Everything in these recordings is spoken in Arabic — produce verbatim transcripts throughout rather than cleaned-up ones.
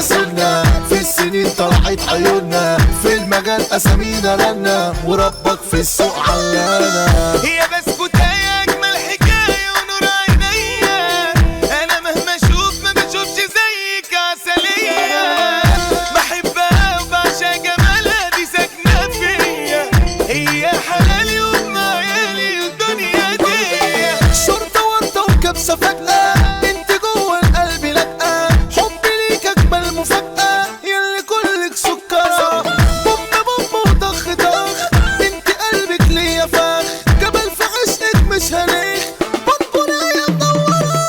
نسلنا في السنين طلعت عيوننا في المجال اسامينا لنا وربك في السوق علانا. هي بسكوتاية اجمل حكاية ونور عينيا، انا مهما اشوف ما بشوفش زيك عسلية، بحبها وبعشق جمالها دي ساكنة فيا، هي حلالي وام عيالي والدنيا دي. شرطة ورطة وكبسة فجأة انت جوه القلب لقى حبي ليك اجمل مفاجأة ياللي كلك سكرة بوم بوم وطخ طخ انت قلبك ليا فخ جبل في عشقك مش هنيخ بونبوناية منورة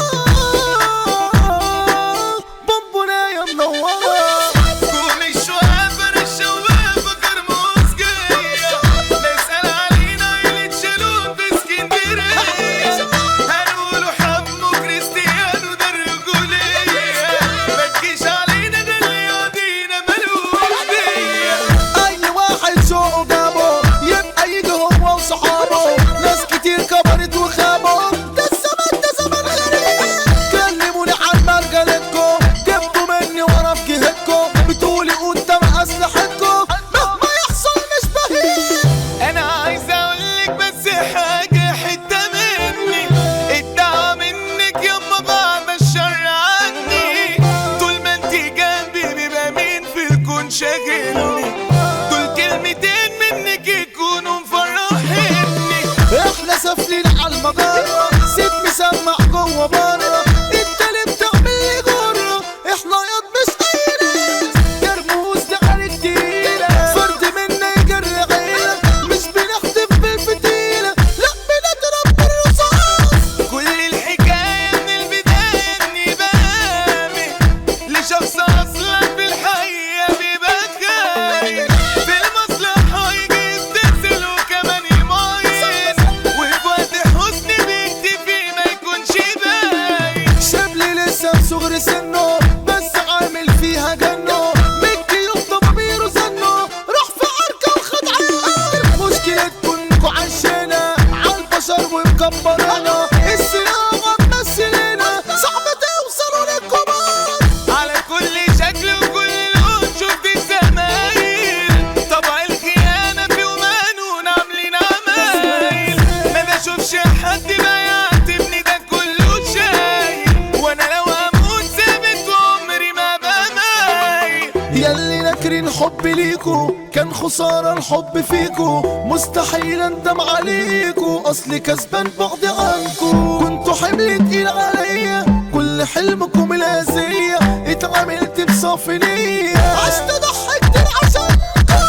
بونبوناية منورة. كوم الشواب انا الشواب كرموز جاية، نسأل علينا عيلة شالون في اسكندرية، هنقولوا حمو كريستيانو ده الرجولية، ما تجيش علينا ده اللي يقضينا ملوش بيا. اي واحد شوقه جابه يبقى يجي هو وصحابه، ناس كتير كبرت وخابوا ده الزمن ده زمن غريب. كلموني عن مرجلتكم جبتوا مني ورا في جهتكم بتقولي قدام اسلحتكم مهما يحصل مش بهيج. انا عايز اقولك بس حاجة حتة مني، الدعوة منك يما بعد الشر عني، طول ما انتي جنبي بيبقى مين في الكون شاغلني، دول كلمتين منك يكونوا مفرحيني. احنا سافلين على المجرة سيب مسمع جوه بره انت اللي بتعمل لي جرة، احنا ياض مش اي ناس كرموز دي عليك تقيلة فرد منا يجري عيلة مش بنحتف بالفتيلة لا بنضرب بالرصاص. كل الحكاية من البداية اني بآمن لشخص اصلا في الحقيقة بيبقى خاين، في المصلحة يجي يتصل وكمان يمايز، وفي وقت حزني بيختفي ما يكونش باين. شبلي لسه في صغر سنه بس عامل فيها جنه مكي يخطب ضميره زنه روح في عركة وخد عيال. مشكلتكم انكوا عشنا عالبشر ومكبرانا الصياغة ممثلنا صعب توصلوا للكبار. على كل شكل وكل لون شفت الزمايل، طبع الخيانة في ومانون عاملين عمايل، ما بشوفش حد ما يعتبني ده كله شايل، وانا لو هموت ثابت وعمري ما بمايل. ياللي ناكرين حب ليكو كان خسارة الحب فيكو مستحيل اندم عليكو اصلي كسبان بعد عنكو كنتوا حمل تقيل عليا كل حلمكم الأذية اتعاملت بصافي نية عشت اضحي كتير عشانكو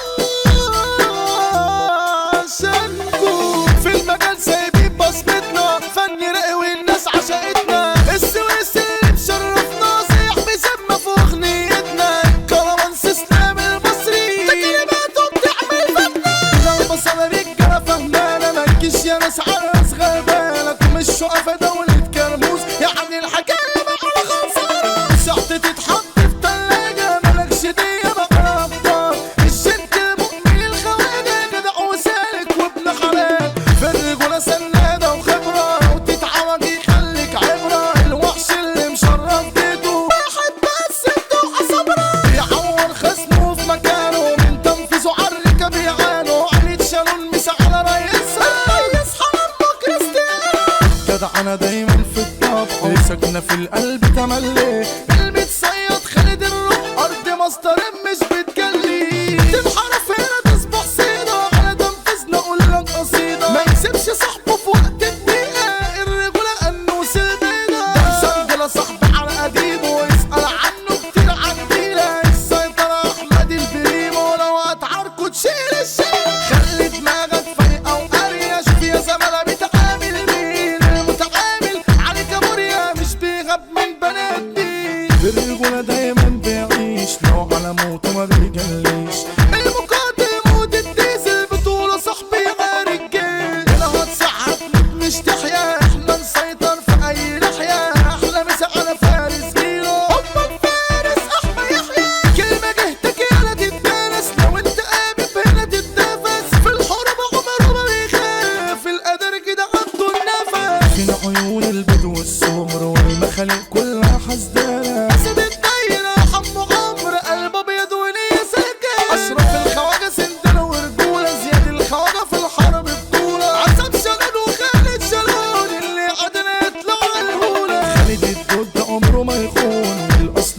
عشانكو في المجال سايبين بصمتنا فن رقي والناس عشقتنا السويس اللي مشرفنا صيح بسمة في اغنيتنا كرمانس اسلام المصري ده كلماته بتعمل فنان لو بصنا رجالة فهمانة مالكيش يا ناس على ناس غلبانة مش شقفة دولة كرموز يعني الحكاية بقى خلصانة ساعتي تتحط في تلاجة مالكش دية بقى أبطال الشنك المؤمن الخواجة جدع وسالك وابن حلال في الرجولة سنادة وخبرة وتتعوج يخليك عبرة الوحش اللي مشرف بيته واحد بس انتو صبرة بيعور خصمه في مكانه من تنفيذه عالركة بيعانوا عليك شالوا المسا على رئيسها رئيس حمو كريستيانو جدع انا دايما في الطبع ساكنة في القلب تملي المتصيد خالد الروح ارض مصدر مش بتجلي تنحرف هنا تصبح صيدة على تنفيذنا اقولك قصيدة ما يسيبش صاحبه في وقت الدقيقة الرجولة انوس البيضة ده مسجلة صاحبي على قديمه ويسأل عنه كتير عالديلة السيطرة احمد البريمو لو هتعاركوا تشيل الشيل خلي دماغك فايقة وقارية شوف يا زملاء بتعامل مين المتعامل عليك ابوريا مش بيغاب من بنات دي الرجولة دايما بيعيش لو على موته ما بيجليش المقدم ودي الديزل بطولة صاحبي غير الجيل هنا هتسحب مش تحيا احنا نسيطر في اي ناحية احلى مسا على فارس جيله هوبا فارس احمى يحيى كلمة جهتك يالا تتدرس لو انت قابب هنا تتنافس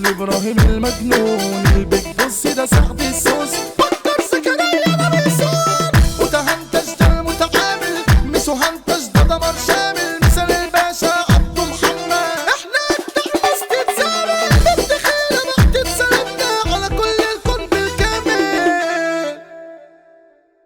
اصل ابراهيم المجنون البيج بص ده سعد